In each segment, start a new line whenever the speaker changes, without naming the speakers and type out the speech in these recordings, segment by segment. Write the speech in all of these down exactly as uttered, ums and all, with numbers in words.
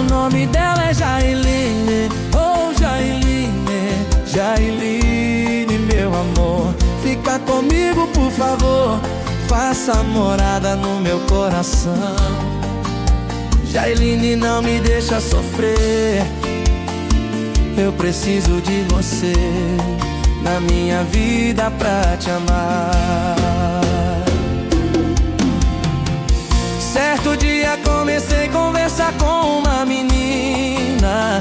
nome dela é Jailine. Oh, Jailine, Jailine, meu amor, fica comigo, por favor. Faça morada no meu coração. Jailine, não me deixa sofrer. Eu preciso de você na minha vida pra te amar. Certo dia comecei a conversar com uma menina,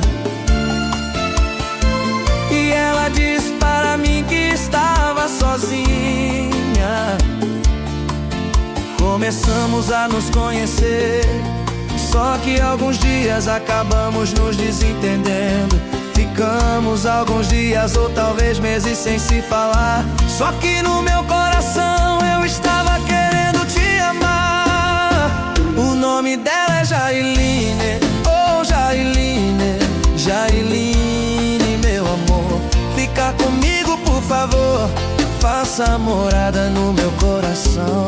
e ela disse para mim que estava sozinha. Começamos a nos conhecer, só que alguns dias acabamos nos desentendendo. Ficamos alguns dias ou talvez meses sem se falar. Só que no meu coração eu estava querendo te amar. O nome dela é Jailine. Oh, Jailine, Jailine, meu amor, fica comigo, por favor. Faça morada no meu coração.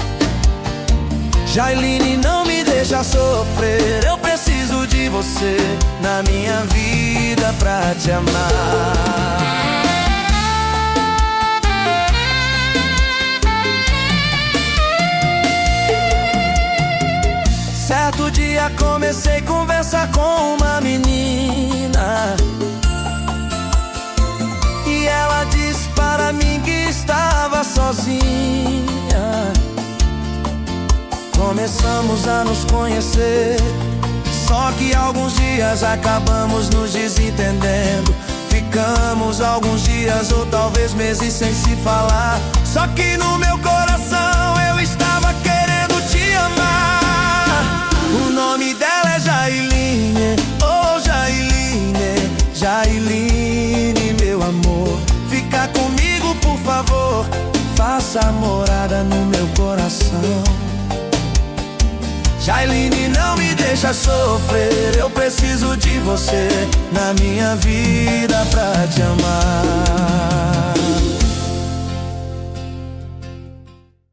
Jailine, não me deixa sofrer. Eu preciso de você na minha vida pra te amar. Certo dia comecei a conversar com uma menina, e ela disse para mim que estava sozinha. Começamos a nos conhecer, só que alguns dias acabamos nos desentendendo. Ficamos alguns dias ou talvez meses sem se falar. Só que no meu coração eu estava querendo te amar. O nome dela é Jailine. Oh, Jailine, Jailine, meu amor, fica comigo, por favor. Faça morada no meu coração. Jailine, não me deixa sofrer. Eu preciso de você na minha vida pra te amar.